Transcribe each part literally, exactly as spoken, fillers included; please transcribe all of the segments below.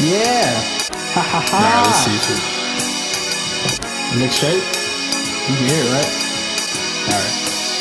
Yeah. Ha ha ha. Alright, let's see if it. Look straight. You can hear it, right? Alright.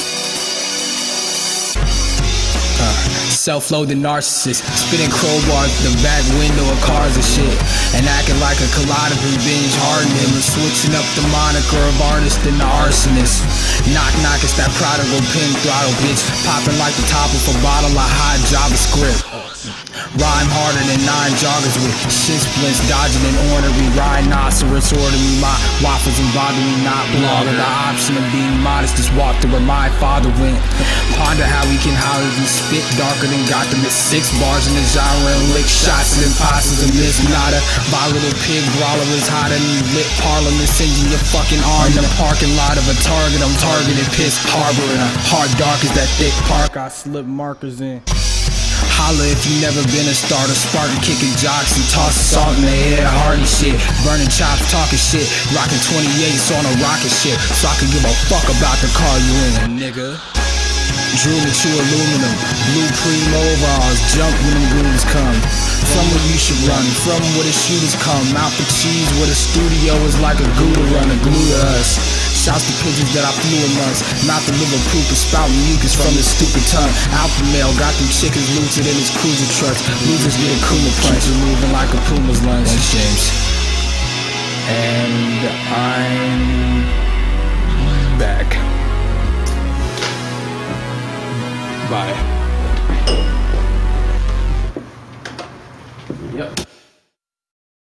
Self-loathing narcissist, spitting crowbars the back window of cars and shit, and acting like a calliope binge hardened him, and switching up the moniker of artist and the arsonist. Knock knock, it's that prodigal pin throttle bitch, popping like the top of a bottle of hot JavaScript. Rhyme harder than nine joggers with shin splints, dodging an ornery rhinoceros. Order me my waffles and bother me not. Blogger, the option of being modest, just walk to where my father went. Ponder how we can holler and spit darker than Gotham at six bars in the genre and lick shots at imposters and miss nada. My little pig brawler is hotter than lit parliament, sending your fucking arm in the parking lot of a Target. I'm targeted, piss harbor in a hard dark as that thick park I slip markers in. Holla if you never been a starter, sparking, kicking jocks and tossing salt in the air, hardy shit, burning chops, talking shit, rocking twenty-eights on a rocket ship, so I can give a fuck about the car you in, nigga. Drew me to aluminum, blue primo overalls, jump when them grooves come. From where you should run, from where the shooters come, out the cheese where the studio is like a Gouda runner, glue to us. Shouts to pigeons that I flew amongst, not the liver poop and spouting mucus from his stupid tongue. Alpha male got them chickens looted in his cruiser trucks. Losers get a Kuma punch and moving like a Puma's lunch. Thanks, James. And